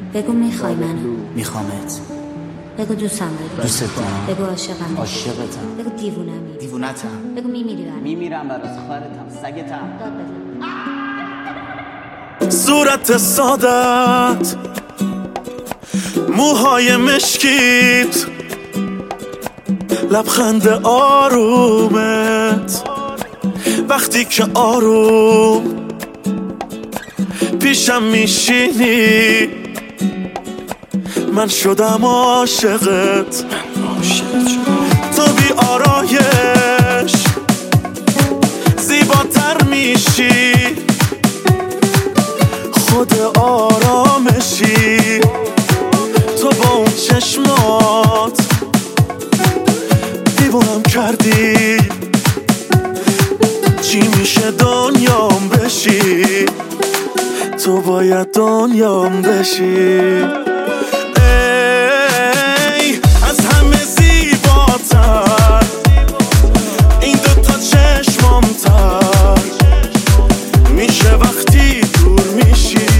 بگو میخوای منو. میخوامت. بگو دوستم داری. دوست دارم. بگو عاشقم. عاشقتم. بگو دیوونمی. دیوونتم. بگو میمیرم برات، خارتم، سگتم. داد بزن. صورت سادت، موهای مشکیت، لبخند آرومت، وقتی که آروم پیشم میشینی من شدم عاشقت. تو بی آرایش زیباتر میشی، خود آرامشی. تو با اون چشمات دیوونم کردی، چی میشه دنیام بشی، تو باید دنیام بشی. ای از همه زیباتر، این دوتا چشمام تر میشه وقتی دور میشی.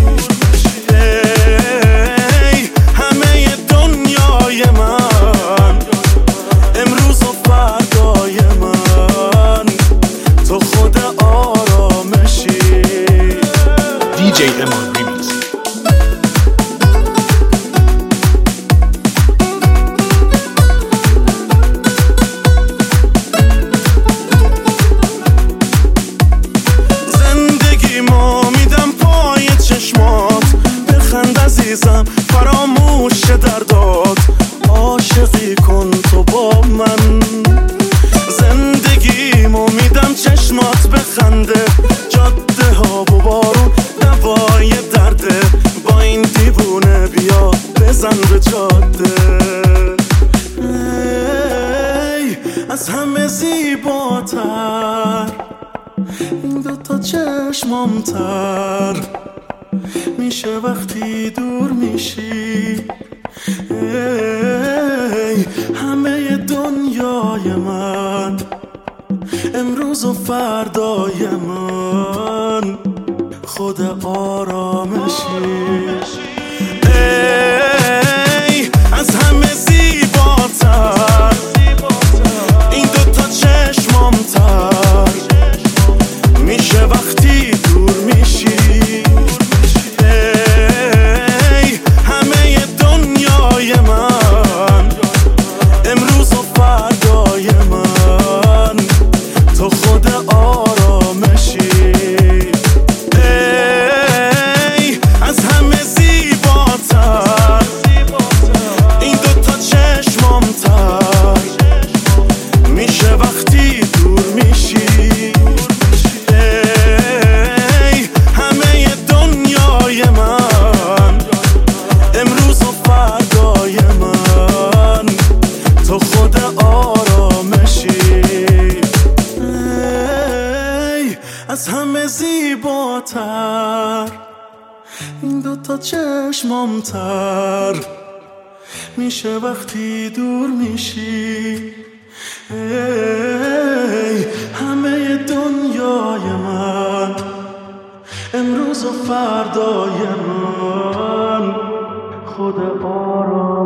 ای همه دنیای من، امروز و فردای من، تو خود آرامشی. DJ Eman Remix. زندگیمو میدم پای چشمات، بخند عزیزم فراموش دردات، عاشقی کن تو با من. زندگیمو میدم چشمات بخنده، جاده ها و بارون دوای درده، با این دیوونه بیا بزن به جاده. ای از همه زیباتر، این دوتا چشمام تر میشه وقتی دور میشی. ای همه دنیای من، امروز و فردای من، خود آرامشی. ای از همه زیباتر، این دوتا چشمام تر میشه وقتی دور میشی. ای همه دنیای من، امروز و فردای من، تو خود آرامشی. ای از همه زیباتر، این دوتا چشمام تر میشه وقتی دور میشی. ای همه دنیای من، امروز و فردای من، تو خود آرامشی. ای از همه زیباتر، این دوتا چشمام تر میشه وقتی دور میشی. ای همه دنیای من، امروز و فردای من، خود آرام